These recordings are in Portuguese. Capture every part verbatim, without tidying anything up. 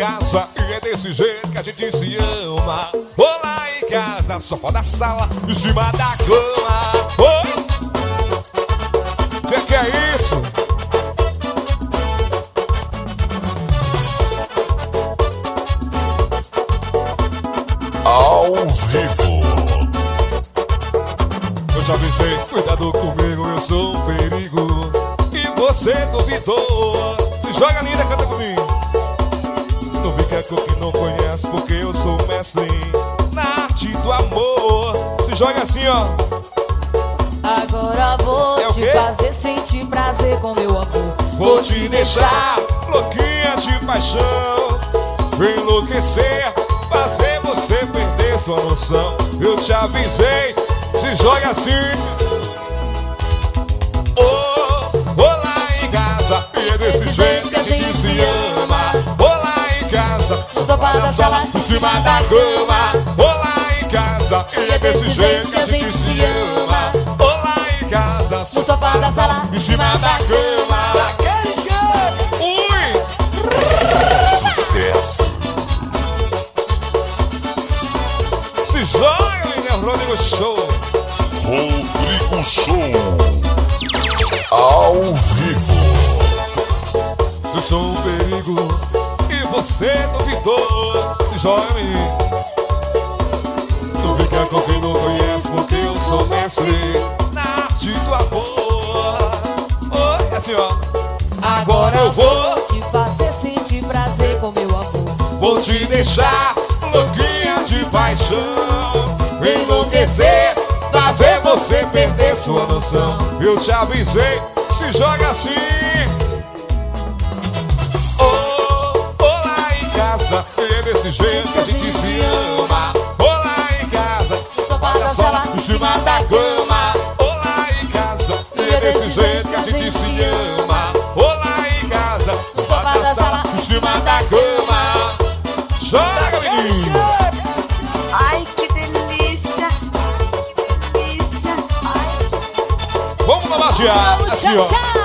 casa e é desse jeito que a gente se ama. Vou lá em casa, sofá da sala, em cima da cama. Oi? Que que é isso? Ao vivo. Eu te avisei, cuidado comigo, eu sou um perigo. E você duvidou. Se joga linda, canta comigo. Não fica com quem não conhece, porque eu sou mestre na arte do amor. Se joga assim, ó. Agora vou É o te quê? fazer sentir prazer com meu amor. Vou te deixar louquinha de paixão, enlouquecer, fazer você perder sua noção. Eu te avisei, se joga assim. Oh, vou lá em casa e é desse jeito que a gente se ama. Vou lá em casa, No sofá da sala, em cima da cama. Vou lá em casa e é desse jeito que a gente se ama. Vou lá em casa, No sofá da sala, em cima da cama. Aquele jeito. Ui! Sucesso. Se joga, Lineu Rodrigo Show. Rodrigo Show. Ao vivo. Eu sou um perigo e você duvidou. Se joga em mim. Não fica com quem não conhece, porque eu sou mestre na arte do amor. Oh, é assim, ó. agora eu vou te fazer sentir prazer com meu amor. Vou te deixar louquinha de paixão, enlouquecer, fazer você perder sua noção. Eu te avisei, se joga assim. Oh, oh lá em casa, e é desse jeito que a gente se ama. Oh lá em casa, No sofá da sala, em cima da cama. Oh lá em casa, e é desse jeito que a gente se ama. Oh lá em casa, No sofá da sala, em cima da cama. Joga, menino! Ai, que delícia! Que delícia! Vamos na batear, vamos assim, tchau, ó.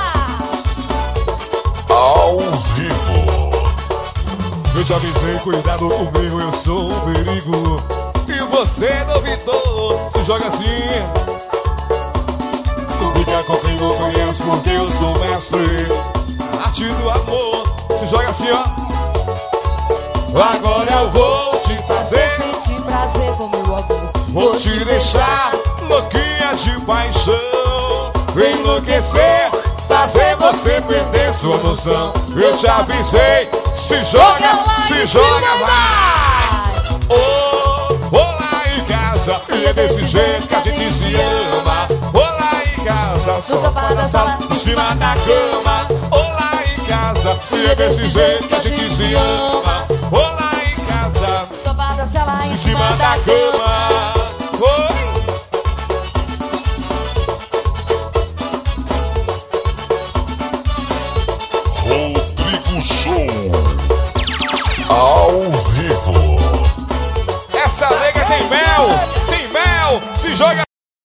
tchau. Ao vivo. Eu te avisei, cuidado comigo, eu sou um perigo. E você duvidou, se joga assim. Não fica com quem não conhece, porque eu sou mestre na arte do amor. Se joga assim, ó. Agora eu vou te fazer, Sentir prazer com meu amor. vou te deixar louquinha de paixão, enlouquecer, fazer você perder sua noção. Eu te avisei, se joga, se joga, vai! Oh, vou lá em casa, e é desse jeito que a gente se ama. Vou lá em casa, No sofá da sala, em cima da cama. Vou lá em casa, e é desse jeito que a gente se ama. Vou lá em casa, No sofá da sala, em cima da cama. Oi. Rodrigo Show. Ao vivo. Essa nega tem mel, tem mel, se joga.